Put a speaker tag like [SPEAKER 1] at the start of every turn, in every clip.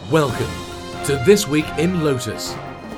[SPEAKER 1] Welcome to This Week in Lotus.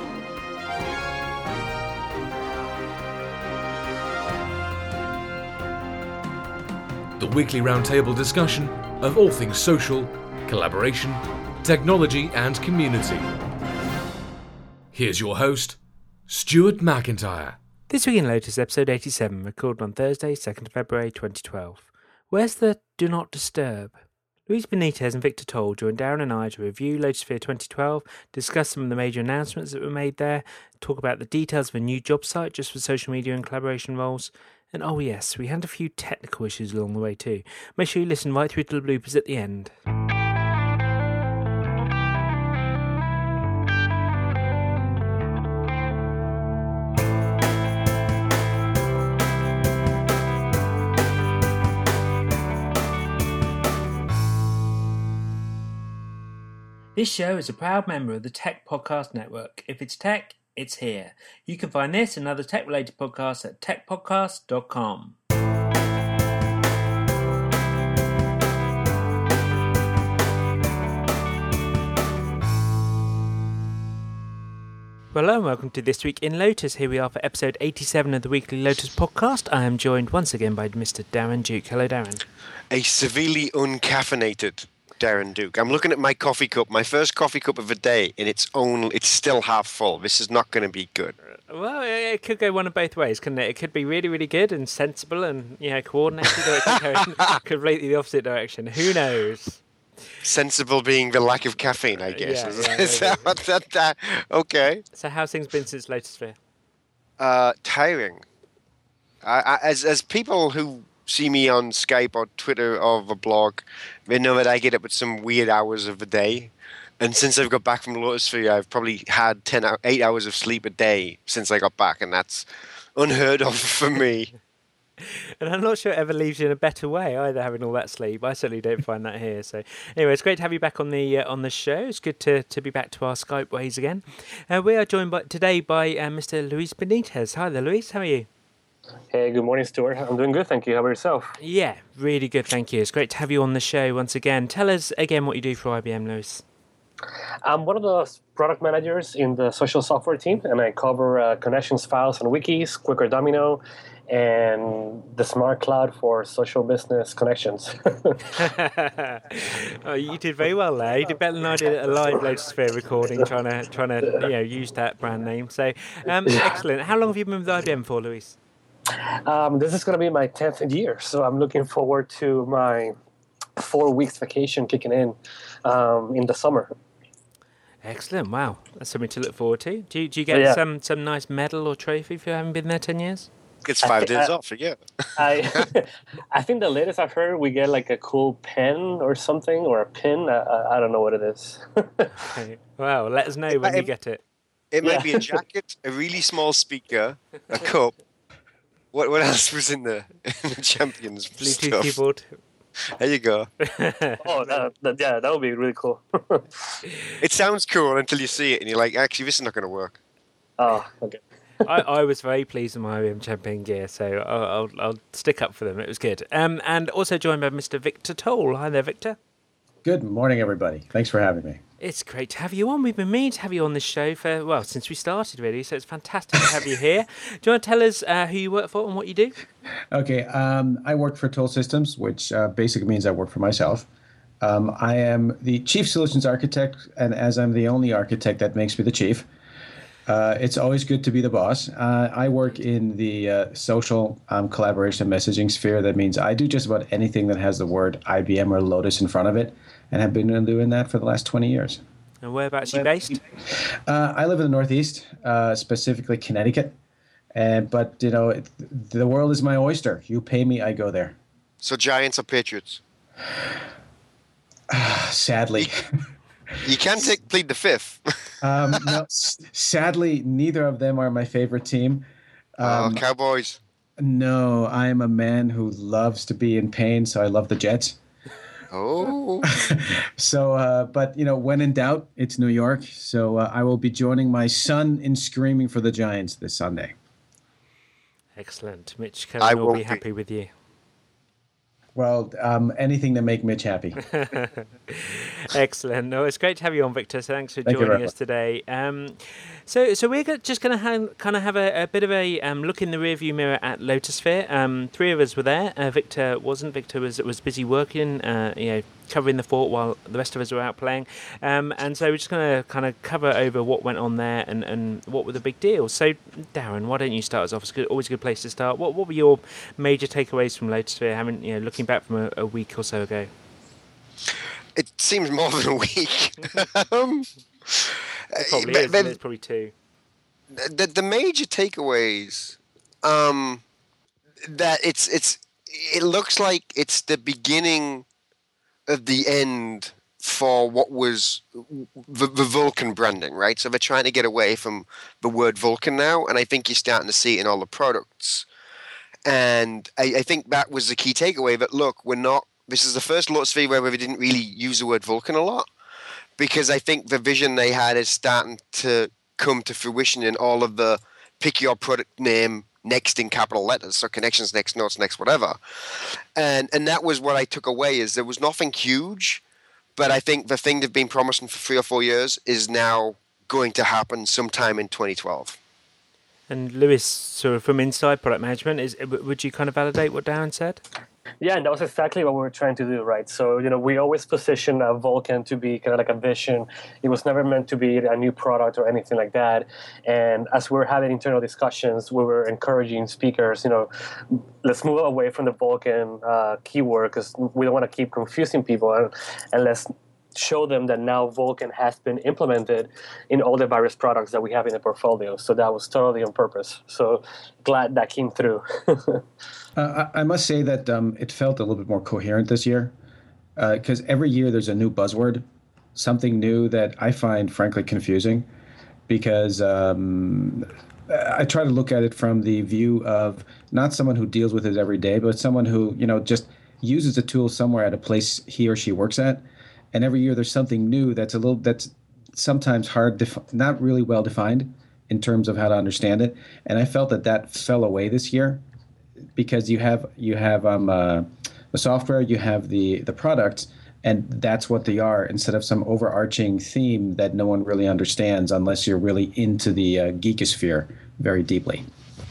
[SPEAKER 1] The weekly roundtable discussion of all things social, collaboration, technology and community. Here's your host, Stuart McIntyre.
[SPEAKER 2] This Week in Lotus, episode 87, recorded on Thursday, 2nd of February 2012. Where's the Do Not Disturb? Luis Benitez and Victor Toll joined Darren and I to review Lotusphere 2012, discuss some of the major announcements that were made there, talk about the details of a new job site just for social media and collaboration roles, and oh yes, we had a few technical issues along the way too. Make sure you listen right through to the bloopers at the end. This show is a proud member of the Tech Podcast Network. If it's tech, it's here. You can find this and other tech-related podcasts at techpodcast.com. Hello and welcome to This Week in Lotus. Here we are for episode 87 of the Weekly Lotus podcast. I am joined once again by Mr. Darren Duke. Hello, Darren.
[SPEAKER 3] A severely uncaffeinated Darren Duke. I'm looking at my coffee cup, my first coffee cup of the day, and it's still half full. This is not going to be good.
[SPEAKER 2] Well, it could go one of both ways, couldn't it? It could be really, really good and sensible and coordinated, or it could go in completely the opposite direction. Who knows?
[SPEAKER 3] Sensible being the lack of caffeine, I guess. Okay.
[SPEAKER 2] So how's things been since Lotusphere?
[SPEAKER 3] Tiring. As people who see me on Skype or Twitter or the blog, they know that I get up at some weird hours of the day. And since I've got back from Lotusphere, I've probably had 8 hours of sleep a day since I got back, and that's unheard of for me.
[SPEAKER 2] And I'm not sure it ever leaves you in a better way either, having all that sleep. I certainly don't find that here. So anyway, it's great to have you back on the show. It's good to be back to our Skype ways again. We are joined today by Mr. Luis Benitez. Hi there, Luis. How are you?
[SPEAKER 4] Hey, good morning, Stuart. I'm doing good, thank you. How about yourself?
[SPEAKER 2] Yeah, really good, thank you. It's great to have you on the show once again. Tell us again what you do for IBM, Luis.
[SPEAKER 4] I'm one of the product managers in the social software team, and I cover connections, files, and wikis, Quicker Domino, and the Smart Cloud for social business connections.
[SPEAKER 2] Oh, you did very well there. You did better than I did at a live Lotusphere recording, trying to use that brand name. So excellent. How long have you been with IBM for, Luis?
[SPEAKER 4] This is going to be my 10th year, so I'm looking forward to my 4 weeks vacation kicking in the summer.
[SPEAKER 2] Excellent! Wow, that's something to look forward to. Do you get some nice medal or trophy for having been there 10 years?
[SPEAKER 3] It's 5 days off, yeah.
[SPEAKER 4] I think the latest I've heard, we get like a cool pen or something, or a pin. I don't know what it is.
[SPEAKER 2] Okay. Well, let us know when you get it.
[SPEAKER 3] It might be a jacket, a really small speaker, a cup. What else was in the Champions
[SPEAKER 2] Bluetooth
[SPEAKER 3] stuff?
[SPEAKER 2] keyboard.
[SPEAKER 3] There you go.
[SPEAKER 4] Oh, that would be really cool.
[SPEAKER 3] It sounds cool until you see it and you're like, actually, this is not going to work.
[SPEAKER 4] Oh, okay.
[SPEAKER 2] I was very pleased with my IBM Champion gear, so I'll stick up for them. It was good. And also joined by Mr. Victor Toll. Hi there, Victor.
[SPEAKER 5] Good morning, everybody. Thanks for having me.
[SPEAKER 2] It's great to have you on. We've been meaning to have you on this show since we started, really, so it's fantastic to have you here. Do you want to tell us who you work for and what you do?
[SPEAKER 5] Okay, I work for Toll Systems, which basically means I work for myself. I am the Chief Solutions Architect, and as I'm the only architect, that makes me the chief. It's always good to be the boss. I work in the social collaboration and messaging sphere. That means I do just about anything that has the word IBM or Lotus in front of it, and have been doing that for the last 20 years.
[SPEAKER 2] And whereabouts are you based?
[SPEAKER 5] I live in the Northeast, specifically Connecticut. But, the world is my oyster. You pay me, I go there.
[SPEAKER 3] So Giants or Patriots?
[SPEAKER 5] Sadly.
[SPEAKER 3] You can plead the fifth.
[SPEAKER 5] No, sadly, neither of them are my favorite team.
[SPEAKER 3] Cowboys.
[SPEAKER 5] No, I am a man who loves to be in pain, so I love the Jets.
[SPEAKER 3] Oh.
[SPEAKER 5] So, but, when in doubt, it's New York. So I will be joining my son in screaming for the Giants this Sunday.
[SPEAKER 2] Excellent. Mitch Cohen will be happy with you.
[SPEAKER 5] Well, anything to make Mitch happy.
[SPEAKER 2] Excellent. No, it's great to have you on, Victor. So thanks for
[SPEAKER 5] Thank you
[SPEAKER 2] joining
[SPEAKER 5] very
[SPEAKER 2] us today. So we're just going to kind of have a bit of a look in the rearview mirror at Lotusphere. Three of us were there. Victor wasn't. Victor was busy working, covering the fort while the rest of us were out playing. And so we're just going to kind of cover over what went on there and what were the big deals. So, Darren, why don't you start us off? It's always a good place to start. What were your major takeaways from Lotusphere, looking back from a week or so ago?
[SPEAKER 3] It seems more than a week.
[SPEAKER 2] It probably is. It's probably two.
[SPEAKER 3] The major takeaways, that it looks like it's the beginning of the end for what was the Vulcan branding, right? So they're trying to get away from the word Vulcan now, and I think you're starting to see it in all the products. And I think that was the key takeaway, that look, this is the first Lotusphere where we didn't really use the word Vulcan a lot, because I think the vision they had is starting to come to fruition in all of the pick your product name next in capital letters, so Connections, Next, Notes, Next, whatever. And that was what I took away, is there was nothing huge, but I think the thing they've been promising for 3 or 4 years is now going to happen sometime in 2012.
[SPEAKER 2] And Lewis, sort of from inside product management, would you kind of validate what Darren said?
[SPEAKER 4] Yeah, and that was exactly what we were trying to do, right? So, we always position Vulcan to be kind of like a vision. It was never meant to be a new product or anything like that. And as we were having internal discussions, we were encouraging speakers, let's move away from the Vulcan keyword, because we don't want to keep confusing people, and let's show them that now Vulcan has been implemented in all the various products that we have in the portfolio. So that was totally on purpose. So glad that came through.
[SPEAKER 5] I must say that it felt a little bit more coherent this year, because every year there's a new buzzword, something new that I find frankly confusing, because I try to look at it from the view of not someone who deals with it every day, but someone who just uses a tool somewhere at a place he or she works at. And every year there's something new that's sometimes hard, not really well defined in terms of how to understand it. And I felt that fell away this year, because you have the software, you have the products, and that's what they are, instead of some overarching theme that no one really understands unless you're really into the geekosphere very deeply.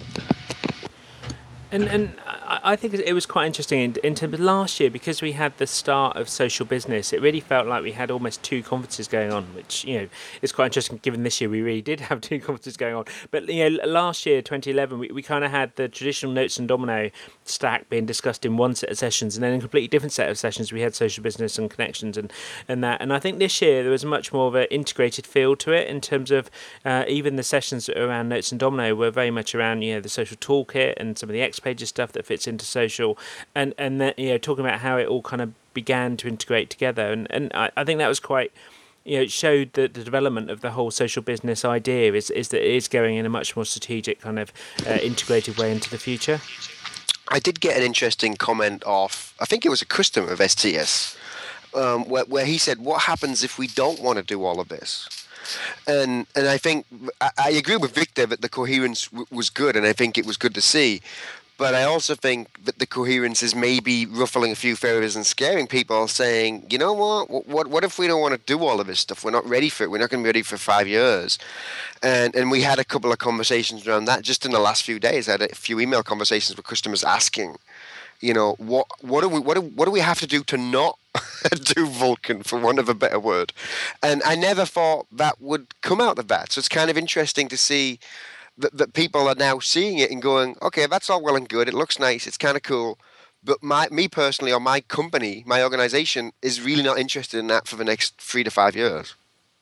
[SPEAKER 2] And I think it was quite interesting in terms of last year, because we had the start of social business. It really felt like we had almost two conferences going on, which is quite interesting given this year we really did have two conferences going on. But last year, 2011, we kind of had the traditional Notes and Domino stack being discussed in one set of sessions, and then in a completely different set of sessions we had social business and Connections and that. And I think this year there was much more of an integrated feel to it, in terms of even the sessions around Notes and Domino were very much around the social toolkit and some of the X Pages stuff that fits into social, and then talking about how it all kind of began to integrate together, and I think that was quite it showed that the development of the whole social business idea is that it is going in a much more strategic kind of integrated way into the future.
[SPEAKER 3] I did get an interesting comment off, I think it was a customer of STS, where he said, what happens if we don't want to do all of this? And I think I agree with Victor that the coherence was good, and I think it was good to see. But I also think that the coherence is maybe ruffling a few feathers and scaring people, saying, you know what if we don't want to do all of this stuff? We're not ready for it. We're not going to be ready for 5 years. And we had a couple of conversations around that just in the last few days. I had a few email conversations with customers asking, what do we have to do to not do Vulcan, for want of a better word? And I never thought that would come out of that. So it's kind of interesting to see that people are now seeing it and going, okay, that's all well and good. It looks nice. It's kind of cool. But me personally, or my company, my organization, is really not interested in that for the next 3 to 5 years.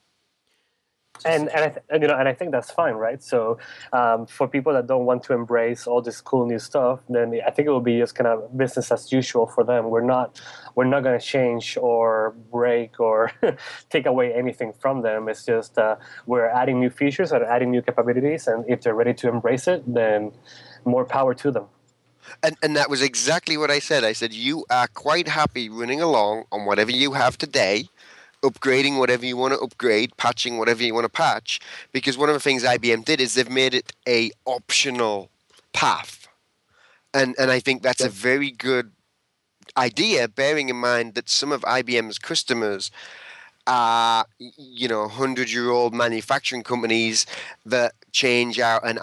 [SPEAKER 4] And I think that's fine, right? So for people that don't want to embrace all this cool new stuff, then I think it will be just kind of business as usual for them. We're not going to change or break or take away anything from them. It's just we're adding new features and adding new capabilities, and if they're ready to embrace it, then more power to them.
[SPEAKER 3] And that was exactly what I said. I said, you are quite happy running along on whatever you have today, upgrading whatever you want to upgrade, patching whatever you want to patch, because one of the things IBM did is they've made it a optional path. And I think that's a very good idea, bearing in mind that some of IBM's customers are, 100-year-old manufacturing companies that change out an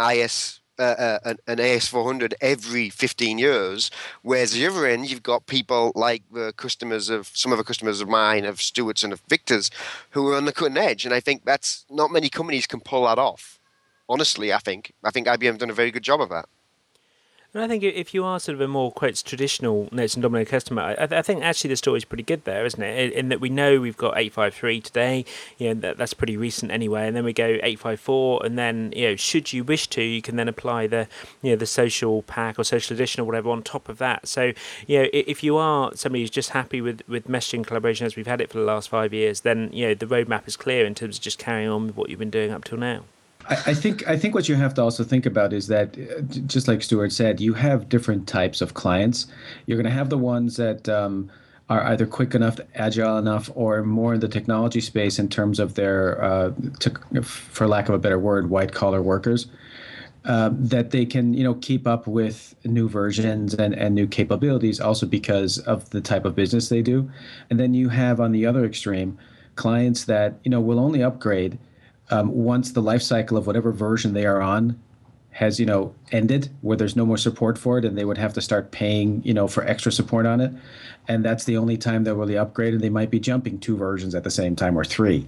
[SPEAKER 3] AS400 every 15 years, whereas the other end you've got people like some of the customers of mine, of Stewart's and of Victor's, who are on the cutting edge, and I think that's not many companies can pull that off. Honestly, I think IBM's done a very good job of that.
[SPEAKER 2] And I think if you are sort of a more, quotes, traditional Notes and Domino customer, I think actually the story's pretty good there, isn't it? In that we know we've got 853 today, that's pretty recent anyway, and then we go 854, and then, should you wish to, you can then apply the social pack or social edition or whatever on top of that. So, if you are somebody who's just happy with messaging collaboration as we've had it for the last 5 years, then, the roadmap is clear in terms of just carrying on with what you've been doing up till now.
[SPEAKER 5] I think what you have to also think about is that, just like Stuart said, you have different types of clients. You're going to have the ones that are either quick enough, agile enough, or more in the technology space in terms of their, for lack of a better word, white-collar workers, that they can, keep up with new versions and new capabilities also because of the type of business they do. And then you have, on the other extreme, clients that, will only upgrade once the life cycle of whatever version they are on has, ended, where there's no more support for it, and they would have to start paying, for extra support on it. And that's the only time they'll really upgrade, and they might be jumping 2 versions at the same time or 3.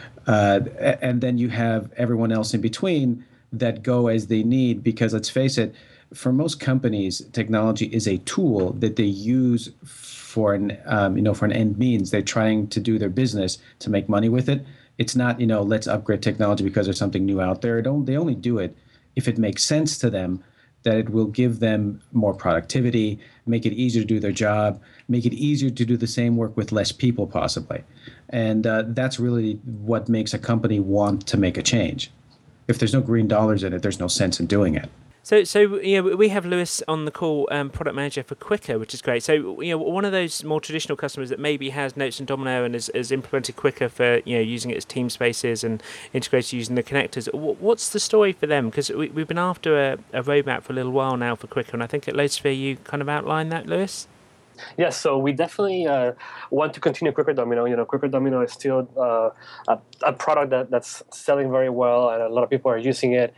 [SPEAKER 5] And then you have everyone else in between that go as they need, because let's face it, for most companies, technology is a tool that they use for an end means. They're trying to do their business to make money with it. It's not, let's upgrade technology because there's something new out there. They only do it if it makes sense to them, that it will give them more productivity, make it easier to do their job, make it easier to do the same work with less people possibly. And that's really what makes a company want to make a change. If there's no green dollars in it, there's no sense in doing it.
[SPEAKER 2] So we have Lewis on the call, product manager for Quicker, which is great. So one of those more traditional customers that maybe has Notes and Domino and has implemented Quicker for using it as team spaces and integrated using the connectors. What's the story for them? Because we've been after a roadmap for a little while now for Quicker, and I think at Loadsphere you kind of outlined that, Lewis.
[SPEAKER 4] Yes, so we definitely want to continue Quicker Domino. Quicker Domino is still a product that's selling very well, and a lot of people are using it.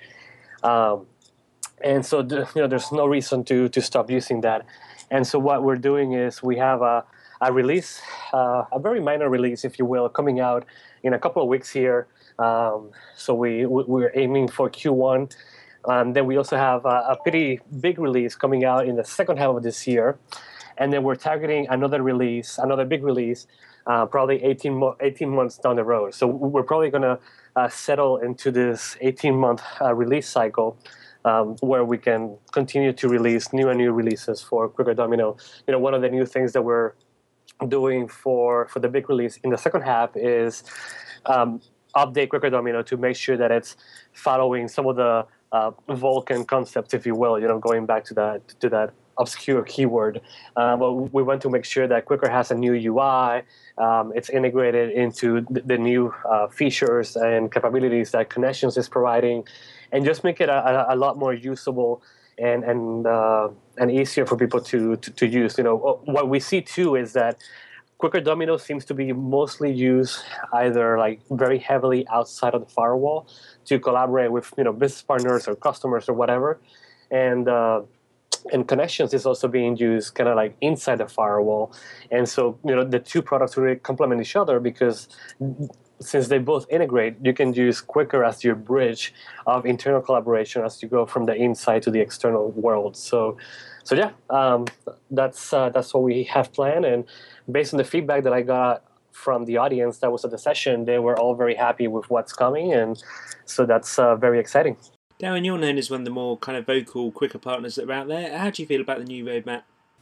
[SPEAKER 4] And so, there's no reason to stop using that. And so what we're doing is we have a release, a very minor release, if you will, coming out in a couple of weeks here. So we're aiming for Q1. Then we also have a pretty big release coming out in the second half of this year. And then we're targeting another big release, probably 18 months down the road. So we're probably going to settle into this 18-month release cycle, where we can continue to release new releases for Quicker Domino. One of the new things that we're doing for the big release in the second half is update Quicker Domino to make sure that it's following some of the Vulkan concepts, if you will. Going back to that obscure keyword. But we want to make sure that Quicker has a new UI. It's integrated into the new features and capabilities that Connections is providing, and just make it a lot more usable and easier for people to use. What we see too is that Quicker Domino seems to be mostly used either like very heavily outside of the firewall to collaborate with business partners or customers or whatever, and Connections is also being used kind of like inside the firewall. And so the two products really complement each other, because since they both integrate, you can use Quicker as your bridge of internal collaboration as you go from the inside to the external world. So yeah, that's what we have planned. And based on the feedback that I got from the audience that was at the session, they were all very happy with what's coming, and so that's very exciting.
[SPEAKER 2] Darren, you're known as one of the more kind of vocal Quicker partners that are out there. How do you feel about the new roadmap?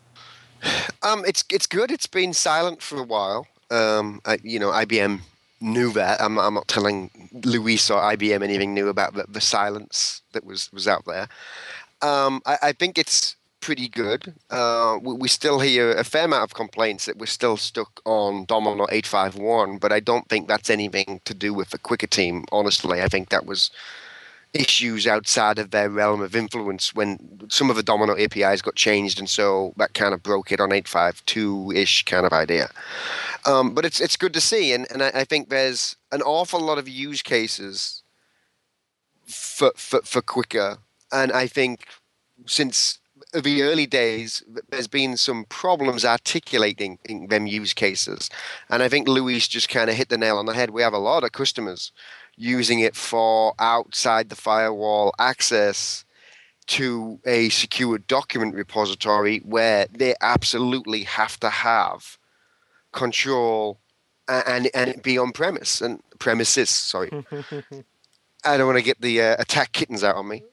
[SPEAKER 3] It's good. It's been silent for a while. IBM knew that. I'm not telling Luis or IBM anything new about the silence that was out there. I think it's pretty good. We still hear a fair amount of complaints that we're still stuck on Domino 851, but I don't think that's anything to do with the Quicker team. Honestly, I think that was issues outside of their realm of influence when some of the Domino APIs got changed, and so that kind of broke it on 8.5.2-ish kind of idea. But it's good to see, and I think there's an awful lot of use cases for Quicker, and I think since the early days, there's been some problems articulating them use cases, and I think Luis just kind of hit the nail on the head. We have a lot of customers using it for outside the firewall access to a secure document repository where they absolutely have to have control and it be on premises. Sorry, I don't want to get the attack kittens out on me.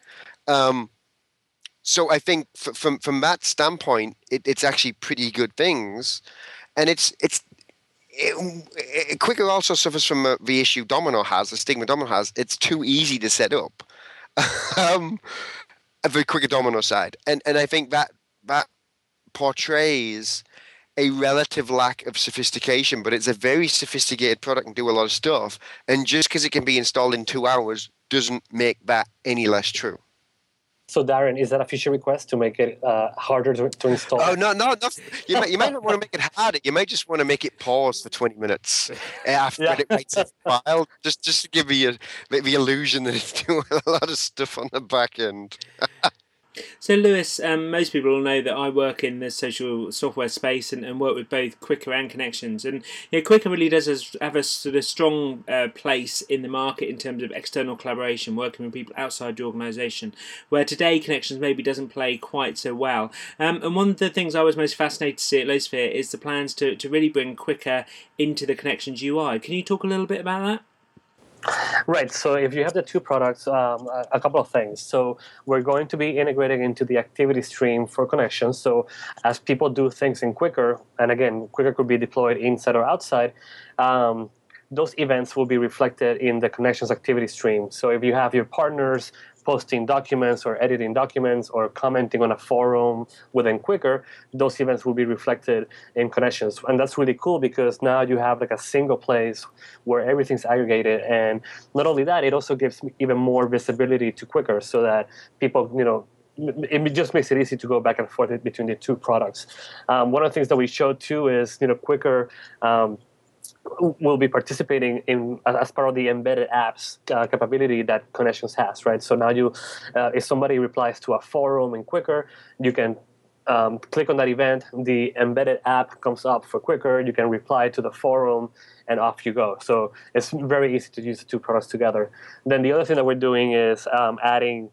[SPEAKER 3] So I think from that standpoint, it's actually pretty good things, and Quicker also suffers from the issue Domino has, the stigma Domino has. It's too easy to set up. The Quicker Domino side, and I think that portrays a relative lack of sophistication, but it's a very sophisticated product and do a lot of stuff. And just because it can be installed in 2 hours doesn't make that any less true.
[SPEAKER 4] So, Darren, is that a feature request to make it harder to install?
[SPEAKER 3] Oh, no. You might not want to make it harder. You might just want to make it pause for 20 minutes after it writes a file, just to give you the illusion that it's doing a lot of stuff on the back end.
[SPEAKER 2] So, Lewis, most people will know that I work in the social software space and work with both Quicker and Connections. And Quicker really does have a sort of strong place in the market in terms of external collaboration, working with people outside the organisation, where today Connections maybe doesn't play quite so well. And one of the things I was most fascinated to see at Losphere is the plans to really bring Quicker into the Connections UI. Can you talk a little bit about that?
[SPEAKER 4] Right. So if you have the two products, a couple of things. So we're going to be integrating into the activity stream for Connections. So as people do things in Quicker, and again, Quicker could be deployed inside or outside, those events will be reflected in the Connections activity stream. So if you have your partners posting documents or editing documents or commenting on a forum within Quicker, those events will be reflected in Connections. And that's really cool because now you have like a single place where everything's aggregated. And not only that, it also gives even more visibility to Quicker so that people, it just makes it easy to go back and forth between the two products. One of the things that we showed too is, Quicker will be participating in as part of the embedded apps capability that Connections has, right? So now if somebody replies to a forum in Quicker, you can click on that event, the embedded app comes up for Quicker, you can reply to the forum, and off you go. So it's very easy to use the two products together. Then the other thing that we're doing is adding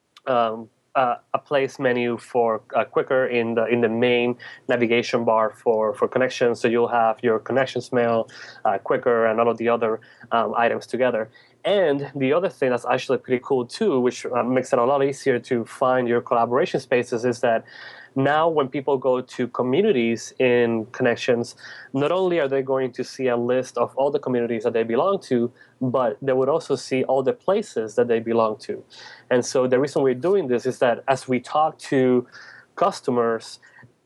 [SPEAKER 4] a place menu for Quicker in the main navigation bar for Connections. So you'll have your Connections mail, Quicker, and all of the other items together. And the other thing that's actually pretty cool too, which makes it a lot easier to find your collaboration spaces, is that now when people go to communities in Connections, not only are they going to see a list of all the communities that they belong to, but they would also see all the places that they belong to. And so the reason we're doing this is that as we talk to customers,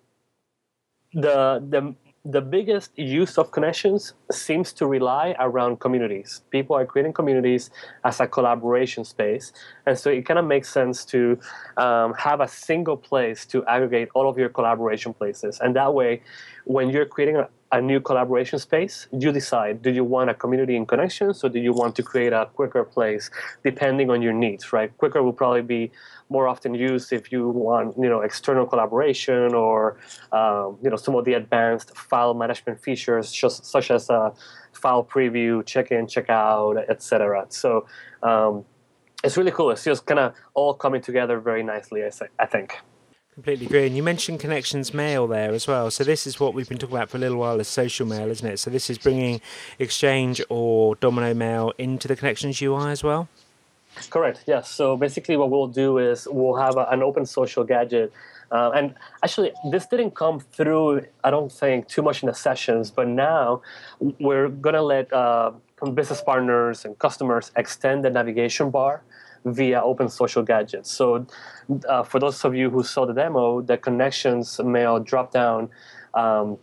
[SPEAKER 4] the biggest use of Connections seems to rely around communities. People are creating communities as a collaboration space. And so it kind of makes sense to have a single place to aggregate all of your collaboration places. And that way, when you're creating a new collaboration space, you decide, do you want a community in Connections or do you want to create a Quicker place, depending on your needs, right? Quicker will probably be more often used if you want, external collaboration or, some of the advanced file management features, such as file preview, check-in, check-out, etc. So it's really cool. It's just kind of all coming together very nicely, I think.
[SPEAKER 2] Completely agree. And you mentioned Connections Mail there as well. So this is what we've been talking about for a little while as social mail, isn't it? So this is bringing Exchange or Domino Mail into the Connections UI as well?
[SPEAKER 4] Correct, yes. So basically what we'll do is we'll have an open social gadget. And actually, this didn't come through, I don't think, too much in the sessions, but now we're going to let business partners and customers extend the navigation bar via open social gadgets. So for those of you who saw the demo, the Connections Mail dropdown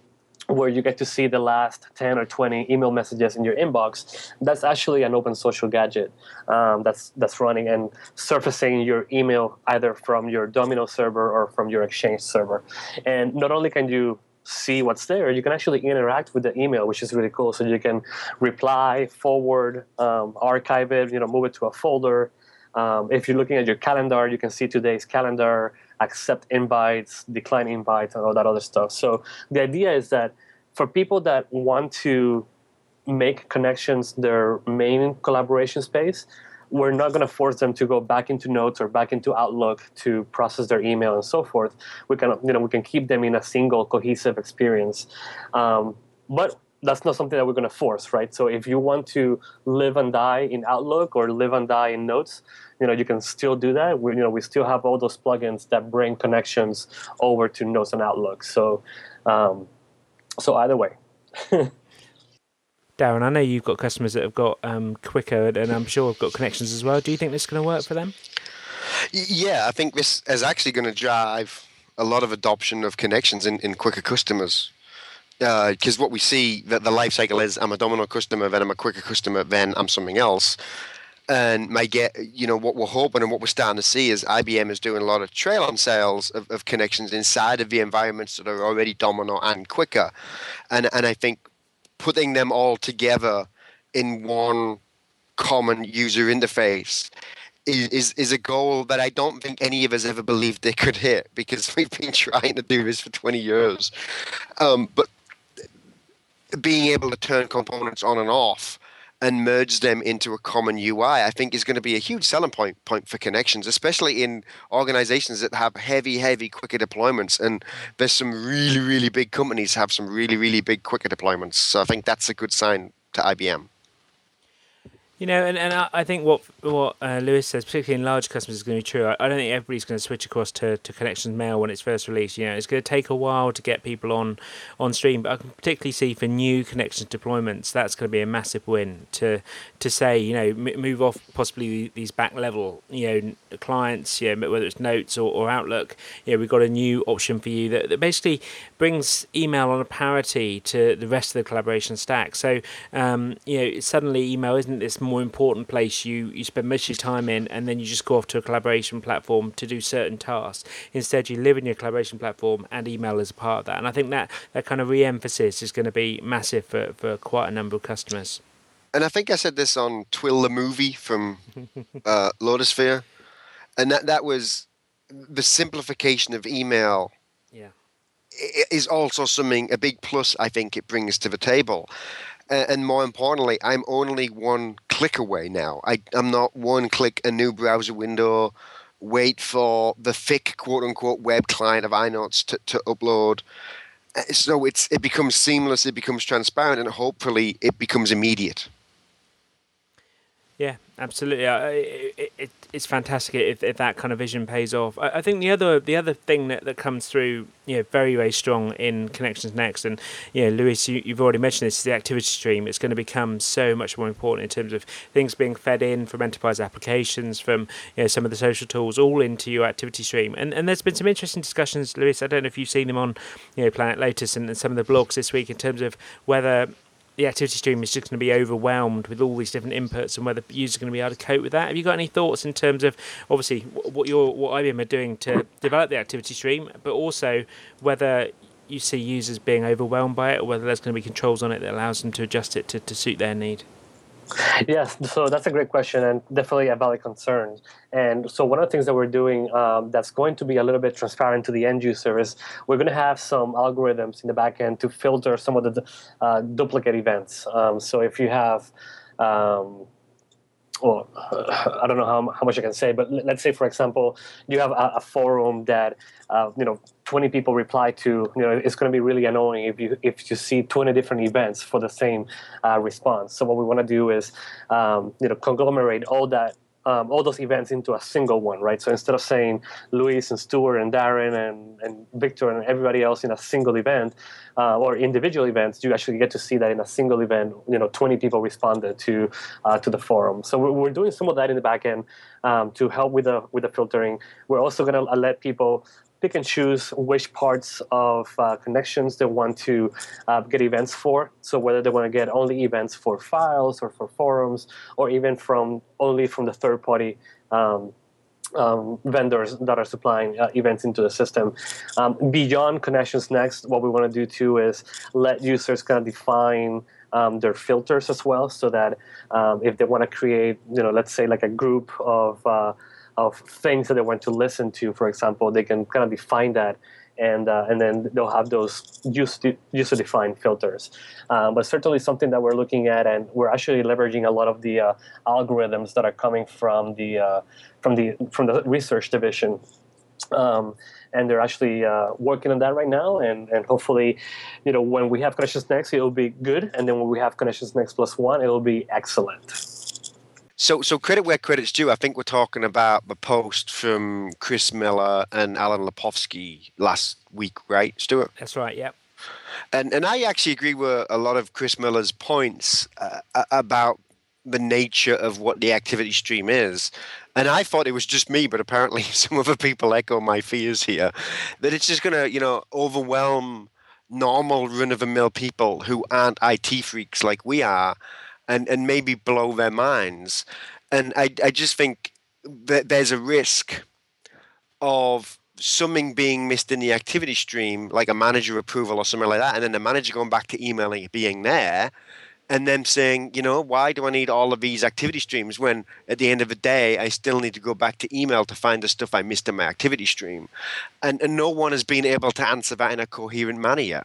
[SPEAKER 4] where you get to see the last 10 or 20 email messages in your inbox. That's actually an open social gadget that's running and surfacing your email either from your Domino server or from your Exchange server. And not only can you see what's there, you can actually interact with the email, which is really cool. So you can reply, forward, archive it, move it to a folder. If you're looking at your calendar, you can see today's calendar, accept invites, decline invites, and all that other stuff. So the idea is that for people that want to make Connections their main collaboration space, we're not going to force them to go back into Notes or back into Outlook to process their email and so forth. We can keep them in a single cohesive experience. But that's not something that we're going to force, right? So if you want to live and die in Outlook or live and die in Notes, you can still do that. We still have all those plugins that bring Connections over to Notes and Outlook. So either way.
[SPEAKER 2] Darren, I know you've got customers that have got Quicker, and I'm sure have got Connections as well. Do you think this is going to work for them?
[SPEAKER 3] Yeah, I think this is actually going to drive a lot of adoption of Connections in Quicker customers. Because what we see, that the life cycle is, I'm a Domino customer, then I'm a Quicker customer, then I'm something else. And what we're hoping and what we're starting to see is IBM is doing a lot of trail-on sales of Connections inside of the environments that are already Domino and Quicker. And I think putting them all together in one common user interface is a goal that I don't think any of us ever believed they could hit, because we've been trying to do this for 20 years. But being able to turn components on and off and merge them into a common UI, I think is going to be a huge selling point for Connections, especially in organizations that have heavy Quicker deployments. And there's some really, really big companies have some really, really big Quicker deployments. So I think that's a good sign to IBM.
[SPEAKER 2] And I think what Lewis says, particularly in large customers, is going to be true. I don't think everybody's going to switch across to Connections Mail when it's first released. It's going to take a while to get people on stream, but I can particularly see for new Connections deployments, that's going to be a massive win to say, move off possibly these back level, clients, whether it's Notes or Outlook. We've got a new option for you that basically brings email on a parity to the rest of the collaboration stack. So, suddenly email isn't this more important place you spend most of your time in, and then you just go off to a collaboration platform to do certain tasks. Instead, you live in your collaboration platform, and email is a part of that. And I think that kind of re-emphasis is going to be massive for quite a number of customers.
[SPEAKER 3] And I think I said this on Twill the movie from Lotusphere, and that was the simplification of email.
[SPEAKER 2] Yeah,
[SPEAKER 3] is also a big plus I think it brings to the table. And more importantly, I'm only one click away now. I'm not one click, a new browser window, wait for the thick quote-unquote web client of iNotes to upload. So it becomes seamless, it becomes transparent, and hopefully it becomes immediate.
[SPEAKER 2] Yeah, absolutely. It's fantastic if that kind of vision pays off. I think the other thing that comes through, very, very strong in Connections Next, and Lewis, you've already mentioned this, is the activity stream. It's going to become so much more important in terms of things being fed in from enterprise applications, from some of the social tools, all into your activity stream. And there's been some interesting discussions, Lewis. I don't know if you've seen them on Planet Lotus and some of the blogs this week in terms of whether the activity stream is just going to be overwhelmed with all these different inputs, and whether users are going to be able to cope with that. Have you got any thoughts in terms of, obviously, what IBM are doing to develop the activity stream, but also whether you see users being overwhelmed by it, or whether there's going to be controls on it that allows them to adjust it to suit their need?
[SPEAKER 4] Yes, so that's a great question and definitely a valid concern. And so one of the things that we're doing that's going to be a little bit transparent to the end user is we're going to have some algorithms in the back end to filter some of the duplicate events. So if you have, I don't know how much I can say, but let's say, for example, you have a forum that 20 people reply to. It's going to be really annoying if you see 20 different events for the same response. So what we want to do is conglomerate all those events into a single one, right? So instead of saying Luis and Stuart and Darren and Victor and everybody else in a single event or individual events, you actually get to see that in a single event, 20 people responded to the forum. So we're doing some of that in the back end to help with the filtering. We're also going to let people pick and choose which parts of connections they want to get events for. So whether they want to get only events for files or for forums, or even only from the third-party vendors that are supplying events into the system. Beyond Connections Next, what we want to do too is let users kind of define their filters as well, so that if they want to create, let's say like a group of things that they want to listen to, for example, they can kind of define that, and then they'll have those user-defined filters. But certainly something that we're looking at, and we're actually leveraging a lot of the algorithms that are coming from the research division. And they're actually working on that right now, and hopefully, when we have Connections Next, it'll be good, and then when we have Connections Next +1, it'll be excellent.
[SPEAKER 3] So credit where credit's due. I think we're talking about the post from Chris Miller and Alan Lepofsky last week, right, Stuart?
[SPEAKER 2] That's right, yeah.
[SPEAKER 3] And I actually agree with a lot of Chris Miller's points about the nature of what the activity stream is. And I thought it was just me, but apparently some other people echo my fears here, that it's just going to, overwhelm normal run-of-the-mill people who aren't IT freaks like we are, and maybe blow their minds. And I just think that there's a risk of something being missed in the activity stream, like a manager approval or something like that, and then the manager going back to emailing it being there, and then saying, why do I need all of these activity streams when at the end of the day, I still need to go back to email to find the stuff I missed in my activity stream. And no one has been able to answer that in a coherent manner yet.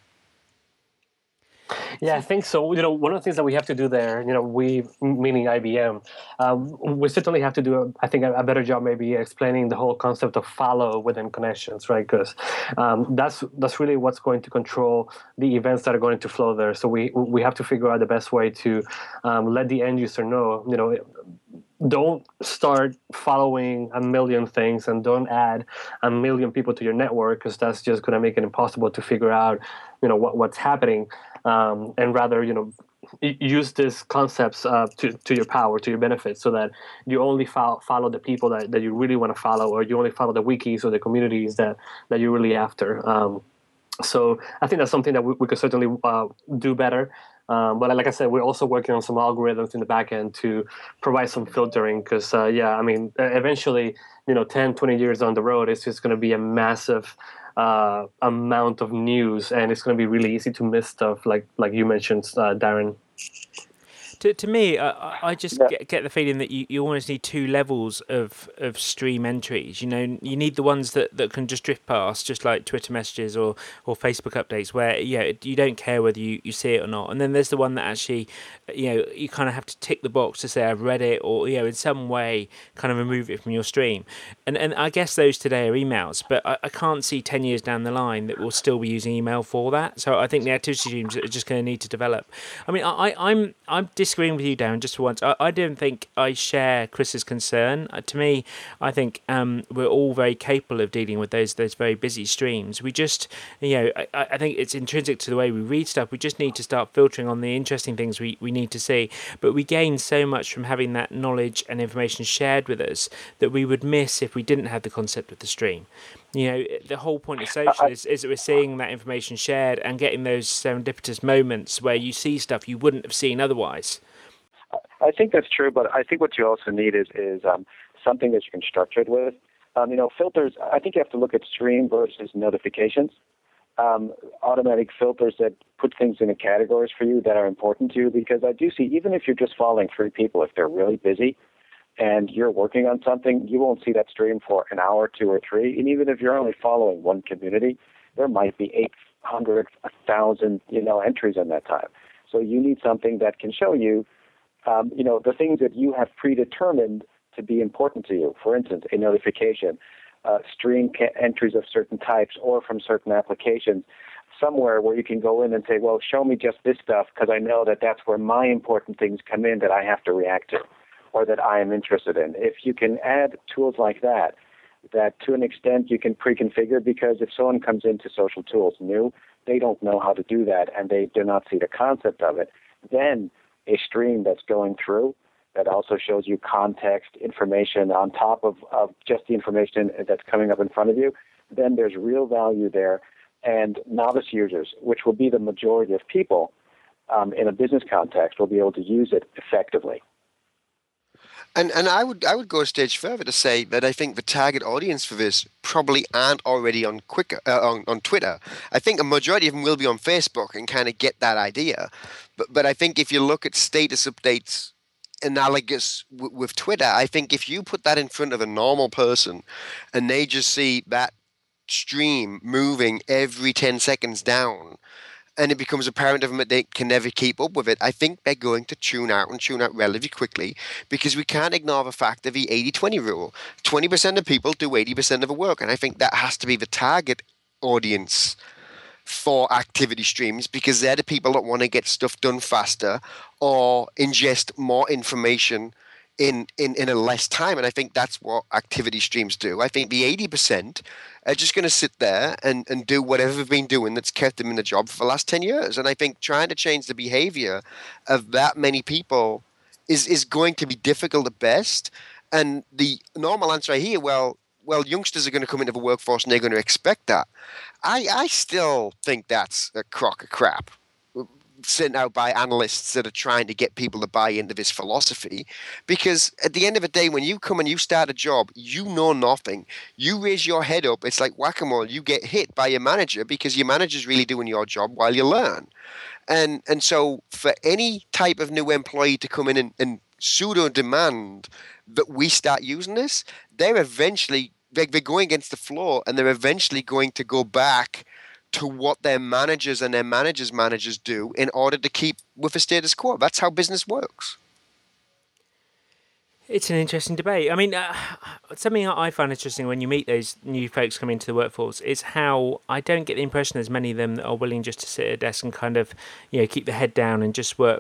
[SPEAKER 4] Yeah, I think so. One of the things that we have to do there, we, meaning IBM, we certainly have to do, I think, a better job maybe explaining the whole concept of follow within Connections, right? Because that's really what's going to control the events that are going to flow there. So we have to figure out the best way to let the end user know, don't start following a million things, and don't add a million people to your network, because that's just going to make it impossible to figure out, what's happening. And rather, use these concepts to your power, to your benefit, so that you only follow the people that you really want to follow, or you only follow the wikis or the communities that you're really after. So I think that's something that we could certainly do better. But like I said, we're also working on some algorithms in the back end to provide some filtering, because, eventually, 10, 20 years down the road, it's just going to be a massive amount of news, and it's going to be really easy to miss stuff like you mentioned, Darren.
[SPEAKER 2] To me, I just get the feeling that you almost need two levels of stream entries. You need the ones that can just drift past, just like Twitter messages or Facebook updates, where you don't care whether you see it or not. And then there's the one that actually, you kind of have to tick the box to say I've read it, or in some way kind of remove it from your stream. And I guess those today are emails, but I can't see 10 years down the line that we'll still be using email for that. So I think the activity streams are just going to need to develop. I mean, I'm disagreeing with you, Darren, just for once. I don't think I share Chris's concern. To me, I think we're all very capable of dealing with those very busy streams. We just, I think it's intrinsic to the way we read stuff. We just need to start filtering on the interesting things we need to see. But we gain so much from having that knowledge and information shared with us that we would miss if we didn't have the concept of the stream. The whole point of social is that we're seeing that information shared and getting those serendipitous moments where you see stuff you wouldn't have seen otherwise.
[SPEAKER 6] I think that's true, but I think what you also need is something that you can structure it with. Filters, I think you have to look at stream versus notifications. Automatic filters that put things into categories for you that are important to you, because I do see, even if you're just following 3 people, if they're really busy and you're working on something, you won't see that stream for an hour, 2 or 3. And even if you're only following one community, there might be 800, 1,000, entries in that time. So you need something that can show you, the things that you have predetermined to be important to you. For instance, a notification, stream entries of certain types or from certain applications, somewhere where you can go in and say, well, show me just this stuff, because I know that that's where my important things come in that I have to react to or that I am interested in. If you can add tools like that to an extent you can pre-configure, because if someone comes into social tools new, they don't know how to do that and they do not see the concept of it, then a stream that's going through that also shows you context, information on top of just the information that's coming up in front of you, then there's real value there. And novice users, which will be the majority of people in a business context, will be able to use it effectively.
[SPEAKER 3] And I would go a stage further to say that I think the target audience for this probably aren't already on Twitter. I think a majority of them will be on Facebook and kind of get that idea. But I think if you look at status updates analogous with Twitter, I think if you put that in front of a normal person and they just see that stream moving every 10 seconds down, and it becomes apparent to them that they can never keep up with it, I think they're going to tune out relatively quickly, because we can't ignore the fact of the 80-20 rule. 20% of people do 80% of the work, and I think that has to be the target audience for activity streams, because they're the people that want to get stuff done faster or ingest more information in a less time. And I think that's what activity streams do. I think the 80% are just going to sit there and do whatever they've been doing that's kept them in the job for the last 10 years. And I think trying to change the behavior of that many people is going to be difficult at best. And the normal answer I hear, well, youngsters are going to come into the workforce and they're going to expect that. I still think that's a crock of crap sent out by analysts that are trying to get people to buy into this philosophy, because at the end of the day, when you come and you start a job, you know nothing. You raise your head up, it's like whack-a-mole. You get hit by your manager because your manager's really doing your job while you learn. And so for any type of new employee to come in and pseudo demand that we start using this, they're going against the flow, and they're eventually going to go back to what their managers and their managers do in order to keep with the status quo. That's how business works.
[SPEAKER 2] It's an interesting debate. I mean, something I find interesting when you meet those new folks coming into the workforce is how I don't get the impression there's many of them that are willing just to sit at a desk and kind of, keep their head down and just work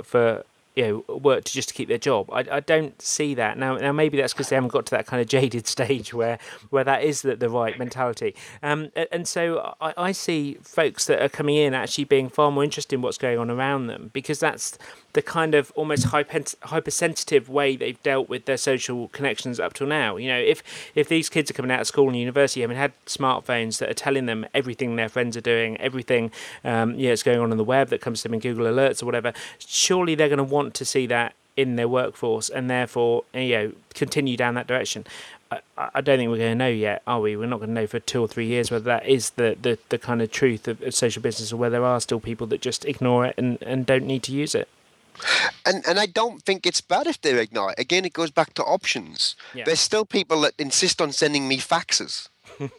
[SPEAKER 2] to just to keep their job. I don't see that. Now maybe that's because they haven't got to that kind of jaded stage where that is the right mentality. And so I see folks that are coming in actually being far more interested in what's going on around them, because that's the kind of almost hypersensitive way they've dealt with their social connections up till now. If these kids are coming out of school and university having had smartphones that are telling them everything their friends are doing, everything that's going on the web that comes to them in Google Alerts or whatever, surely they're going to want to see that in their workforce and therefore continue down that direction. I don't think we're going to know yet, are we? We're not going to know for 2 or 3 years whether that is the kind of truth of social business, or whether there are still people that just ignore it and don't need to use it.
[SPEAKER 3] And I don't think it's bad if they ignore it. Again, it goes back to options. Yeah. There's still people that insist on sending me faxes.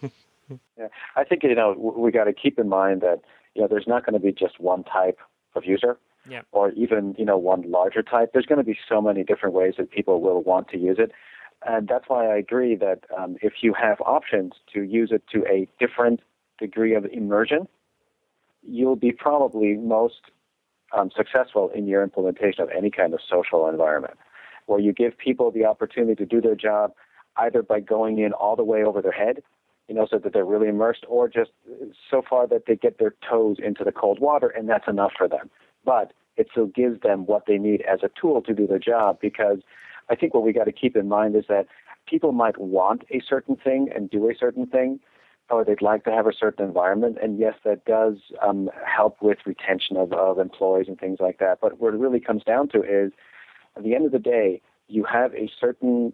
[SPEAKER 6] Yeah, I think we got to keep in mind that there's not going to be just one type of user, or even one larger type. There's going to be so many different ways that people will want to use it, and that's why I agree that if you have options to use it to a different degree of immersion, you'll be probably most successful in your implementation of any kind of social environment, where you give people the opportunity to do their job either by going in all the way over their head, so that they're really immersed, or just so far that they get their toes into the cold water, and that's enough for them. But it still gives them what they need as a tool to do their job, because I think what we got to keep in mind is that people might want a certain thing and do a certain thing, or they'd like to have a certain environment, and yes, that does help with retention of employees and things like that. But what it really comes down to is, at the end of the day, you have a certain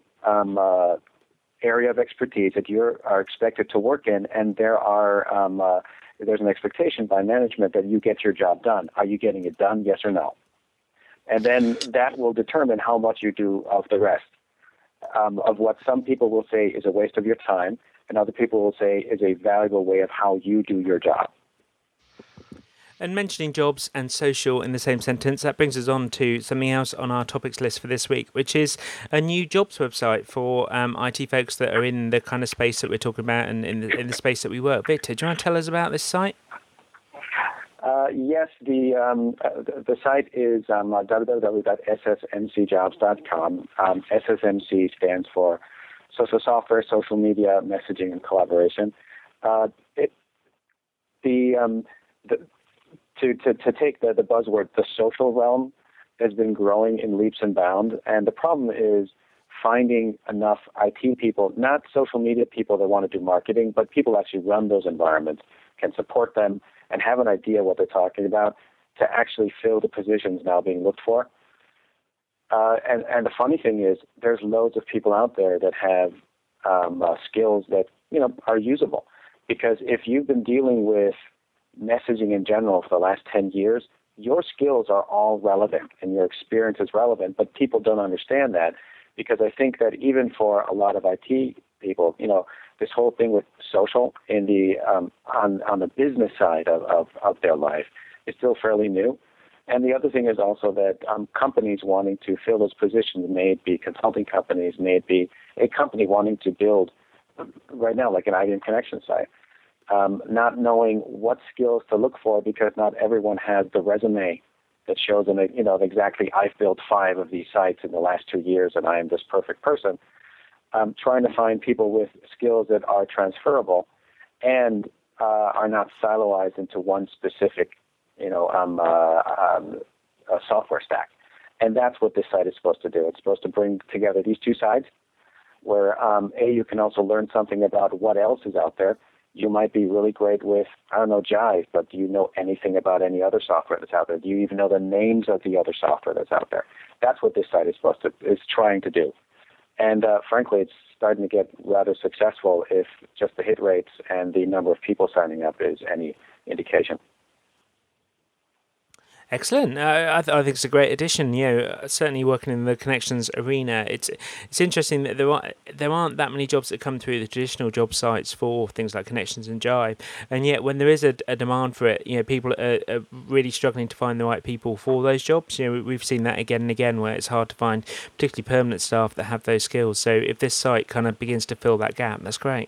[SPEAKER 6] area of expertise that you are expected to work in, and there's an expectation by management that you get your job done. Are you getting it done, yes or no? And then that will determine how much you do of the rest, of what some people will say is a waste of your time, and other people will say is a valuable way of how you do your job.
[SPEAKER 2] And mentioning jobs and social in the same sentence, that brings us on to something else on our topics list for this week, which is a new jobs website for IT folks that are in the kind of space that we're talking about and in the space that we work. Victor, do you want to tell us about this site?
[SPEAKER 6] Yes, the site is www.ssmcjobs.com. SSMC stands for Social Software, Social Media, Messaging, and Collaboration. To take the buzzword, the social realm has been growing in leaps and bounds, and the problem is finding enough IT people, not social media people that want to do marketing, but people actually run those environments, can support them, and have an idea what they're talking about to actually fill the positions now being looked for. And the funny thing is, there's loads of people out there that have skills that are usable. Because if you've been dealing with messaging in general for the last 10 years, your skills are all relevant and your experience is relevant, but people don't understand that, because I think that even for a lot of IT people, this whole thing with social in the on the business side of their life is still fairly new. And the other thing is also that companies wanting to fill those positions, may it be consulting companies, may it be a company wanting to build right now, like an IBM Connection site, not knowing what skills to look for, because not everyone has the resume that shows them, exactly, I've built 5 of these sites in the last 2 years and I am this perfect person. Trying to find people with skills that are transferable and are not siloized into one specific software stack. And that's what this site is supposed to do. It's supposed to bring together these two sides where, you can also learn something about what else is out there. You might be really great with, Jive, but do you know anything about any other software that's out there? Do you even know the names of the other software that's out there? That's what this site is trying to do. And frankly, it's starting to get rather successful if just the hit rates and the number of people signing up is any indication.
[SPEAKER 2] Excellent. I think it's a great addition. Certainly working in the connections arena, it's interesting that there aren't that many jobs that come through the traditional job sites for things like Connections and Jive, and yet when there is a demand for it, people are really struggling to find the right people for those jobs. We've seen that again and again, where it's hard to find particularly permanent staff that have those skills. So if this site kind of begins to fill that gap, that's great.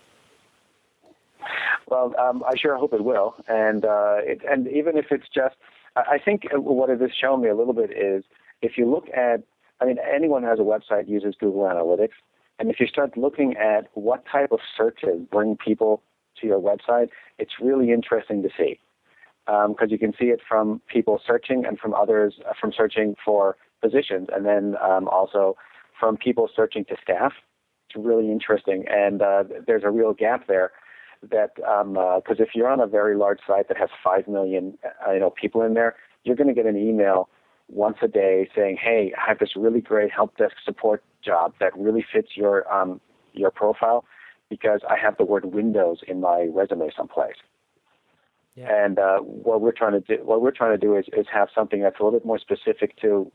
[SPEAKER 6] Well, I sure hope it will, and even if it's just. I think what it has shown me a little bit is, if you look at, anyone who has a website uses Google Analytics, and if you start looking at what type of searches bring people to your website, it's really interesting to see, because you can see it from people searching and from others from searching for positions, and then also from people searching to staff. It's really interesting, and there's a real gap there. That because if you're on a very large site that has 5 million people in there, you're going to get an email once a day saying, "Hey, I have this really great help desk support job that really fits your profile, because I have the word Windows in my resume someplace." Yeah. And what we're trying to do is have something that's a little bit more specific to,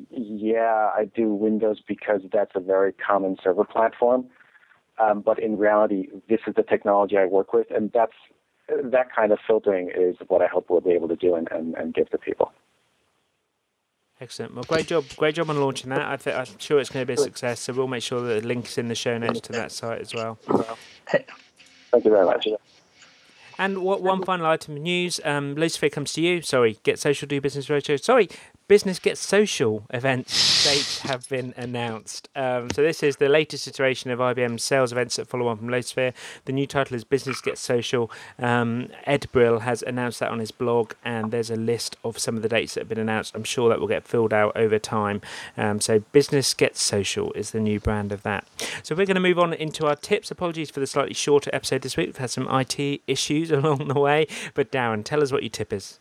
[SPEAKER 6] I do Windows because that's a very common server platform. But in reality, this is the technology I work with, and that kind of filtering is what I hope we'll be able to do and give to people.
[SPEAKER 2] Excellent. Well, great job on launching that. I'm sure it's going to be a success, so we'll make sure that the link is in the show notes to that site as well.
[SPEAKER 6] Thank you very much.
[SPEAKER 2] And one final item of news, Lucifer comes to you. Sorry, Get Social, Do Business Roadshow. Sorry, Business Get Social events dates have been announced. So this is the latest iteration of IBM's sales events that follow on from Lotusphere. The new title is Business Get Social. Ed Brill has announced that on his blog, and there's a list of some of the dates that have been announced. I'm sure that will get filled out over time. So Business Get Social is the new brand of that. So we're going to move on into our tips. Apologies for the slightly shorter episode this week. We've had some IT issues along the way. But Darren, tell us what your tip is.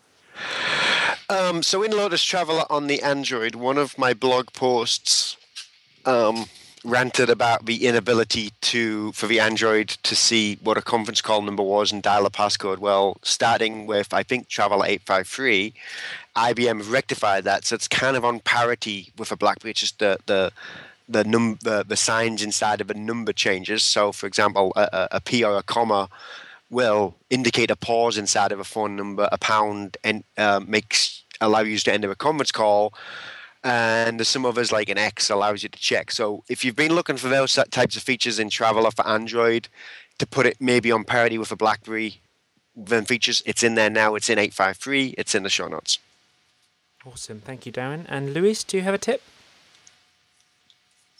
[SPEAKER 3] So in Lotus Traveler on the Android, one of my blog posts ranted about the inability for the Android to see what a conference call number was and dial a passcode. Well, starting with, I think, Traveler 853, IBM rectified that, so it's kind of on parity with a BlackBerry. It's just the signs inside of a number changes. So, for example, a P or a comma will indicate a pause inside of a phone number. A pound and allow you to enter a conference call, and there's some others like an X allows you to check. So if you've been looking for those types of features in Traveler for Android to put it maybe on parity with a BlackBerry, then features, it's in there now. It's in 853. It's in the show notes.
[SPEAKER 2] Awesome, thank you, Darren. And Luis, do you have a tip?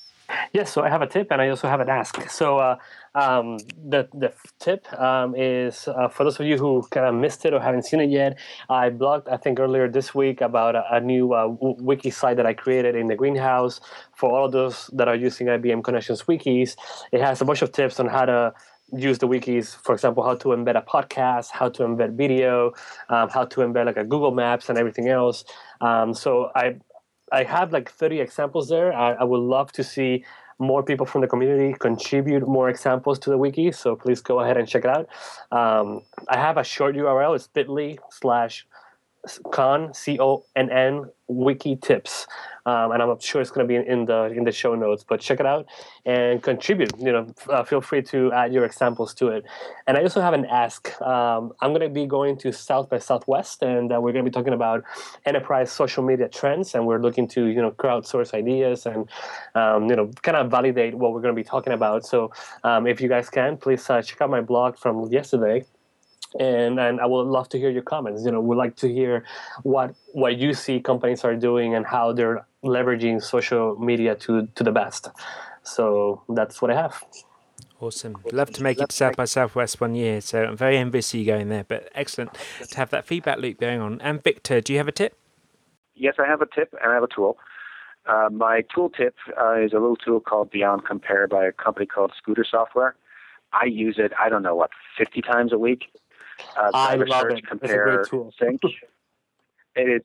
[SPEAKER 4] Yes, so I have a tip and I also have an ask. So the tip is for those of you who kind of missed it or haven't seen it yet. I blogged, I think, earlier this week about a new wiki site that I created in the greenhouse for all of those that are using IBM Connections wikis. It has a bunch of tips on how to use the wikis, for example, how to embed a podcast, how to embed video, how to embed like a Google Maps and everything else. So I have like 30 examples there. I would love to see more people from the community contribute more examples to the wiki. So please go ahead and check it out. I have a short URL. It's bit.ly/conn, CONN, wiki tips. And I'm sure it's going to be in the show notes, but check it out and contribute. Feel free to add your examples to it. And I also have an ask. I'm going to be going to South by Southwest, and we're going to be talking about enterprise social media trends, and we're looking to crowdsource ideas and kind of validate what we're going to be talking about. So if you guys can, please check out my blog from yesterday. And I would love to hear your comments. We'd like to hear what you see companies are doing and how they're leveraging social media to the best. So that's what I have.
[SPEAKER 2] Awesome. Love to make it to South by Southwest one year. So I'm very envious of you going there. But excellent to have that feedback loop going on. And Victor, do you have a tip?
[SPEAKER 6] Yes, I have a tip and I have a tool. My tool tip is a little tool called Beyond Compare by a company called Scooter Software. I use it, 50 times a week.
[SPEAKER 4] I love it.
[SPEAKER 6] Compare,
[SPEAKER 4] it's a great tool.
[SPEAKER 6] Sync. It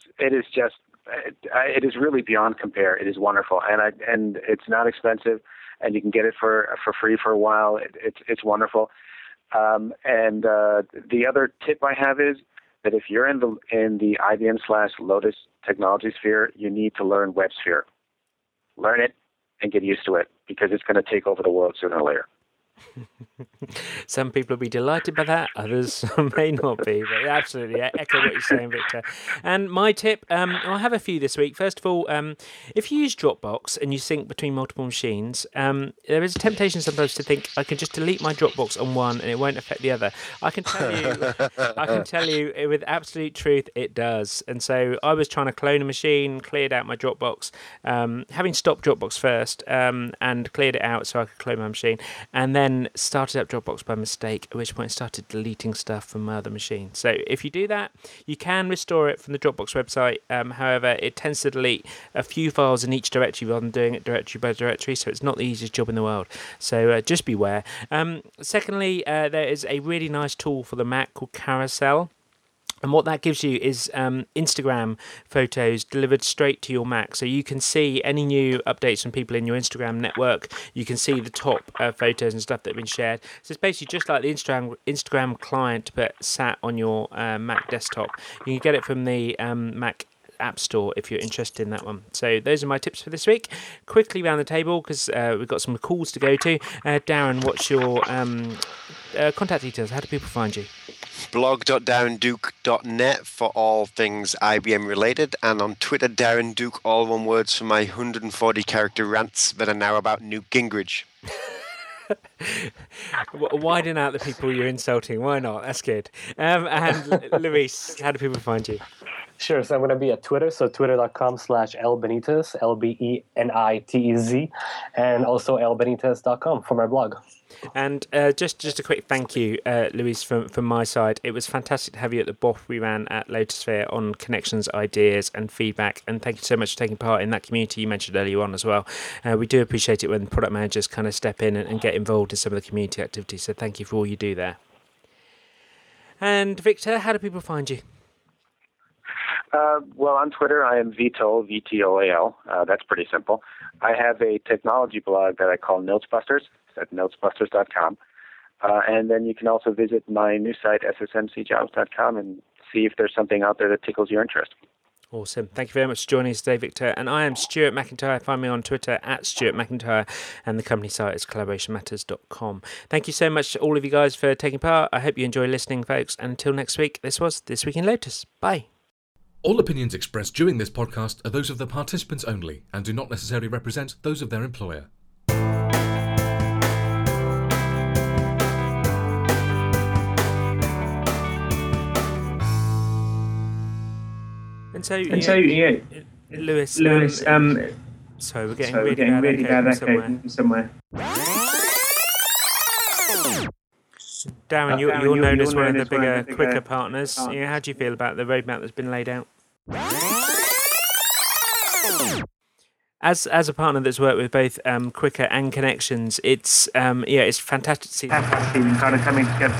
[SPEAKER 6] is really beyond compare. It is wonderful, and it's not expensive, and you can get it for free for a while. It's wonderful. And the other tip I have is that if you're in the IBM/Lotus technology sphere, you need to learn WebSphere. Learn it and get used to it, because it's going to take over the world sooner or later.
[SPEAKER 2] Some people will be delighted by that, others may not be, but absolutely, I echo what you're saying, Victor. And my tip, I have a few this week. First of all, if you use Dropbox and you sync between multiple machines, there is a temptation sometimes to think, I can just delete my Dropbox on one and it won't affect the other. I can tell you with absolute truth, it does. And so I was trying to clone a machine, cleared out my Dropbox, having stopped Dropbox first, and cleared it out so I could clone my machine, and then started up Dropbox by mistake, at which point I started deleting stuff from my other machine. So if you do that, you can restore it from the Dropbox website. However, it tends to delete a few files in each directory rather than doing it directory by directory, so it's not the easiest job in the world. So just beware. Secondly, there is a really nice tool for the Mac called Carousel. And what that gives you is Instagram photos delivered straight to your Mac. So you can see any new updates from people in your Instagram network. You can see the top photos and stuff that have been shared. So it's basically just like the Instagram client, but sat on your Mac desktop. You can get it from the Mac App Store if you're interested in that one. So those are my tips for this week. Quickly round the table, because we've got some calls to go to. Darren, what's your contact details? How do people find you?
[SPEAKER 3] blog.darrenduke.net for all things IBM related, and on Twitter, Darren Duke, all one words, for my 140 character rants that are now about Newt Gingrich.
[SPEAKER 2] Widen out the people you're insulting. Why not? That's good. And Luis, how do people find you?
[SPEAKER 4] Sure. So I'm going to be at Twitter. So twitter.com/lbenitez, LBENITEZ, and also lbenitez.com for my blog.
[SPEAKER 2] And just a quick thank you, Luis, from my side. It was fantastic to have you at the BOF we ran at Lotusphere on connections, ideas, and feedback. And thank you so much for taking part in that community you mentioned earlier on as well. We do appreciate it when product managers kind of step in and get involved in some of the community activities. So thank you for all you do there. And Victor, how do people find you?
[SPEAKER 6] Well, on Twitter, I am Vtol, VTOAL. That's pretty simple. I have a technology blog that I call Notesbusters. It's at notesbusters.com. And then you can also visit my new site, ssmcjobs.com, and see if there's something out there that tickles your interest.
[SPEAKER 2] Awesome. Thank you very much for joining us today, Victor. And I am Stuart McIntyre. Find me on Twitter at Stuart McIntyre, and the company site is collaborationmatters.com. Thank you so much to all of you guys for taking part. I hope you enjoy listening, folks. And until next week, this was This Week in Lotus. Bye.
[SPEAKER 1] All opinions expressed during this podcast are those of the participants only and do not necessarily represent those of their employer.
[SPEAKER 2] And so,
[SPEAKER 7] Lewis,
[SPEAKER 2] So we're getting really bad echo from somewhere. Darren, you're known as one of the bigger, quicker partners. How do you feel about the roadmap that's been laid out? As a partner that's worked with both Quicker and Connections, it's fantastic to see them kind of coming together.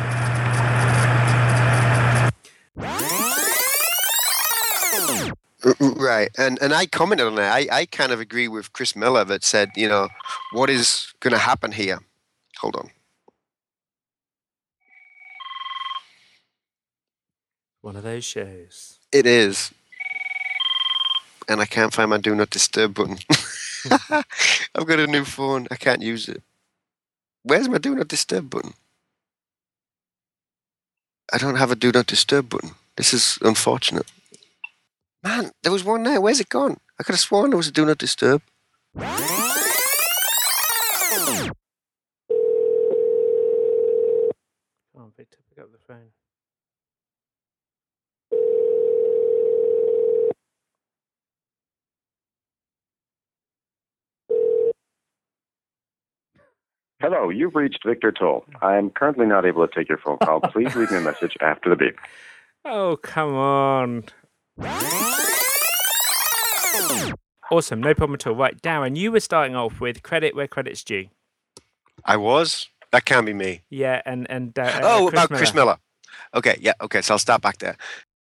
[SPEAKER 3] Right, and I commented on that. I kind of agree with Chris Miller that said, what is going to happen here? Hold on.
[SPEAKER 2] One of those shows.
[SPEAKER 3] It is. And I can't find my Do Not Disturb button. I've got a new phone. I can't use it. Where's my Do Not Disturb button? I don't have a Do Not Disturb button. This is unfortunate. Man, there was one there. Where's it gone? I could have sworn there was a Do Not Disturb.
[SPEAKER 2] Come on, Victor, pick up the phone.
[SPEAKER 7] Hello, you've reached Victor Toll. I am currently not able to take your phone call. Please leave me a message after the beep.
[SPEAKER 2] Oh, come on. Awesome, no problem at all. Right, Darren, you were starting off with credit where credit's due.
[SPEAKER 3] I was? That can't be me.
[SPEAKER 2] Yeah, and
[SPEAKER 3] about Chris Miller. Okay, yeah, okay, so I'll start back there.